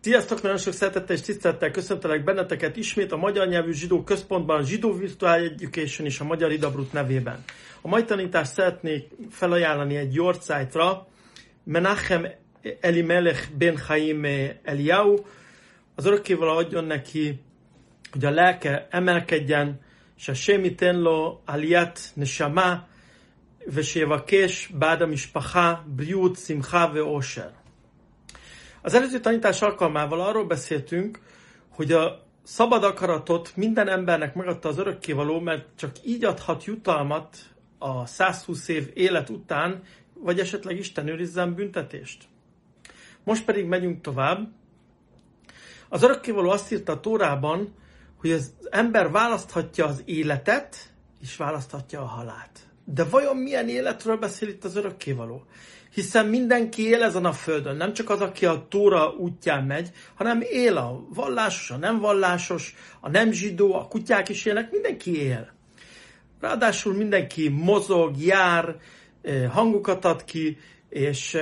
Sziasztok, nagyon sok szeretettel és tisztelettel köszöntelek benneteket ismét a magyar nyelvű zsidó központban, a Zsidó Virtual Education és a Magyar Idabrut nevében. A mai tanítást szeretnék felajánlani egy yortszájtra, Menachem Elimelech ben Chaim Eliyahu, az örökkévaló adjon neki, hogy a lelke emelkedjen, és a Shemiten lo aliyat neshama, veshevakes báda mishpacha, briut, simcha ve osher. Az előző tanítás alkalmával arról beszéltünk, hogy a szabad akaratot minden embernek megadta az örökkévaló, mert csak így adhat jutalmat a 120 év élet után, vagy esetleg Isten őrizzen büntetést. Most pedig megyünk tovább. Az örökkévaló azt írta a Tórában, hogy az ember választhatja az életet, és választhatja a halált. De vajon milyen életről beszél itt az örökkévaló? Hiszen mindenki él ezen a földön, nem csak az, aki a Tóra útján megy, hanem él a vallásos, a nem vallásos, a nem zsidó, a kutyák is élnek, mindenki él. Ráadásul mindenki mozog, jár, hangokat ad ki, és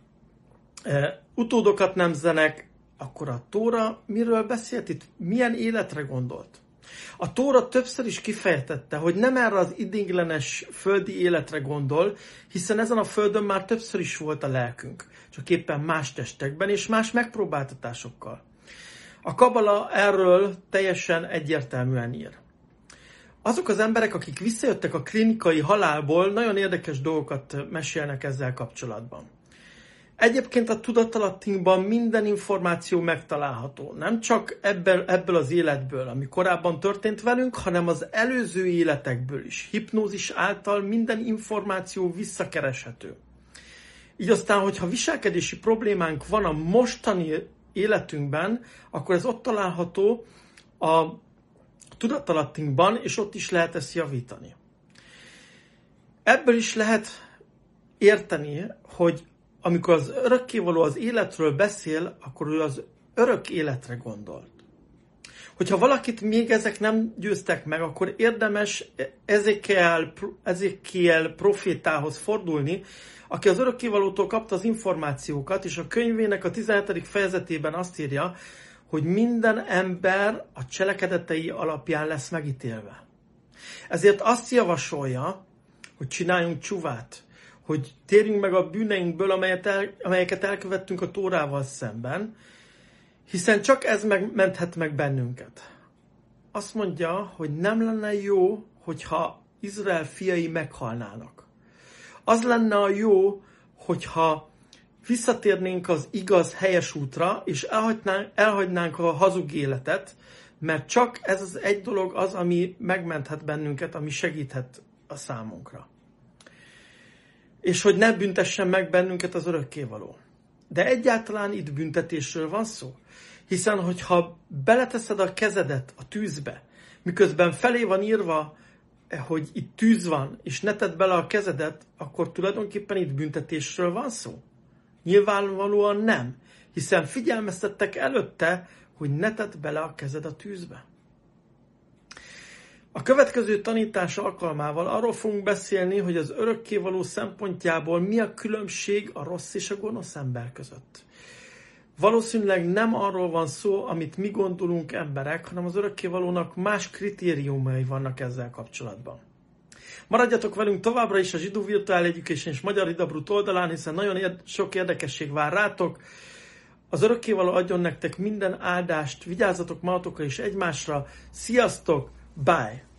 utódokat nemzenek. Akkor a Tóra miről beszélt itt? Milyen életre gondolt? A Tóra többször is kifejtette, hogy nem erre az idéglenes földi életre gondol, hiszen ezen a földön már többször is volt a lelkünk, csak éppen más testekben és más megpróbáltatásokkal. A Kabala erről teljesen egyértelműen ír. Azok az emberek, akik visszajöttek a klinikai halálból, nagyon érdekes dolgokat mesélnek ezzel kapcsolatban. Egyébként a tudatalattinkban minden információ megtalálható. Nem csak ebből az életből, ami korábban történt velünk, hanem az előző életekből is. Hipnózis által minden információ visszakereshető. Így aztán, hogyha viselkedési problémánk van a mostani életünkben, akkor ez ott található a tudatalattinkban, és ott is lehet ezt javítani. Ebből is lehet érteni, hogy amikor az örökkévaló az életről beszél, akkor ő az örök életre gondolt. Hogyha valakit még ezek nem győztek meg, akkor érdemes Ezekiel profétához fordulni, aki az örökkévalótól kapta az információkat, és a könyvének a 17. fejezetében azt írja, hogy minden ember a cselekedetei alapján lesz megítélve. Ezért azt javasolja, hogy csináljunk csuvát, hogy térjünk meg a bűneinkből, amelyeket elkövettünk a Tórával szemben, hiszen csak ez menthet meg bennünket. Azt mondja, hogy nem lenne jó, hogyha Izrael fiai meghalnának. Az lenne a jó, hogyha visszatérnénk az igaz, helyes útra, és elhagynánk a hazug életet, mert csak ez az egy dolog az, ami megmenthet bennünket, ami segíthet a számunkra. És hogy ne büntessen meg bennünket az örökkévaló. De egyáltalán itt büntetésről van szó. Hiszen, hogyha beleteszed a kezedet a tűzbe, miközben felé van írva, hogy itt tűz van, és ne tedd bele a kezedet, akkor tulajdonképpen itt büntetésről van szó? Nyilvánvalóan nem. Hiszen figyelmeztettek előtte, hogy ne tedd bele a kezed a tűzbe. A következő tanítás alkalmával arról fogunk beszélni, hogy az örökkévaló szempontjából mi a különbség a rossz és a gonosz ember között. Valószínűleg nem arról van szó, amit mi gondolunk emberek, hanem az örökkévalónak más kritériumai vannak ezzel kapcsolatban. Maradjatok velünk továbbra is a Zsidó Virtual Education és Magyar Idabrut oldalán, hiszen nagyon sok érdekesség vár rátok. Az örökkévaló adjon nektek minden áldást, vigyázzatok magatokra és egymásra. Sziasztok! Bye!